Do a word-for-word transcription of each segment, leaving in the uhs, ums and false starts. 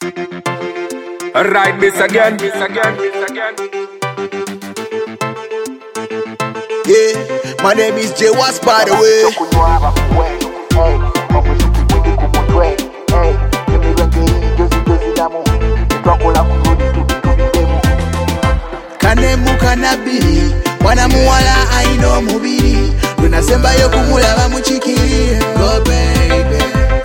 Alright, this again, this again, this again. Yeah, my name is J Was, by the way. Kanemu kanabiri, mwana muwala aino mubiri, lunasembayo kumulaba muchikiri. Go baby.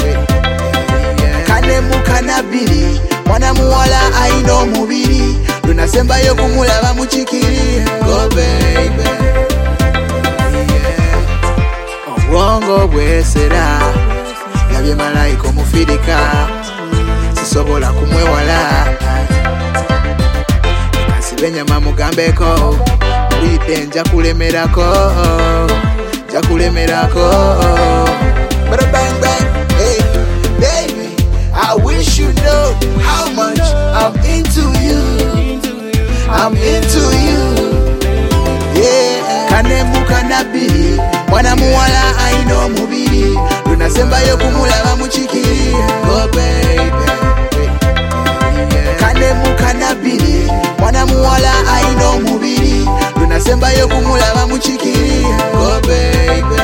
Kanemu kanabiri, mwana muwala aino mubiri, lunasembayo kumulaba muchikiri. Go baby. Obwongo bwesera, yabye malayika omufirika, sisobola kumwewala. Benyama mugambeko, ulite nja kulemerako, nja kulemerako. Bada bang bang, hey, baby, I wish you know how much I'm into you, I'm into you. Yeah, kanemu kanabiri, mwana muwala aino mubiri, lunasembayo kumulaba muchikiri. Go baby. Kanemu kanabiri, mwana muwala aino mubiri, lunasembayo kumulaba muchikiri. Go baby.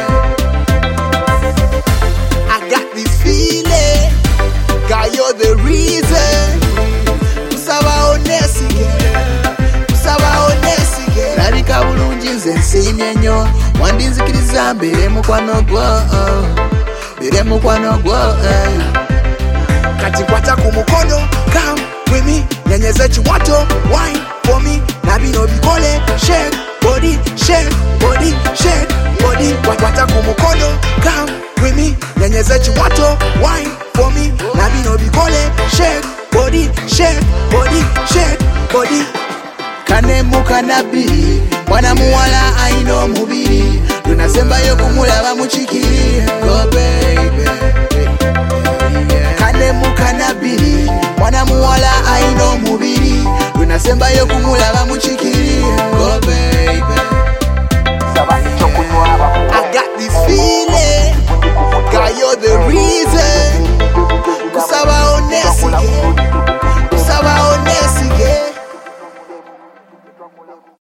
I got this feeling, God you're the reason. Kusaba onesige, kusaba onesige. Larika bulungi nze nsiimye nnyo, wandinzikiriza mbere mukwano gwo, mbere mukwano gwo. Kati kwata kumukono, come with me, nyenyeza chiwato, wine for me, nabino bikole, shake body, shake body, shake body. Kwata kumukono, come with me, nyenyeza chiwato, wine for me, nabino bikole, shake body, shake body, shake body. Kanemu kanabiri, mwana muwala aino mubiri, lunasembayo kumulaba muchikiri. Go baby. Kanemu kanabiri, mwana muwala aino mubiri, lunasembayo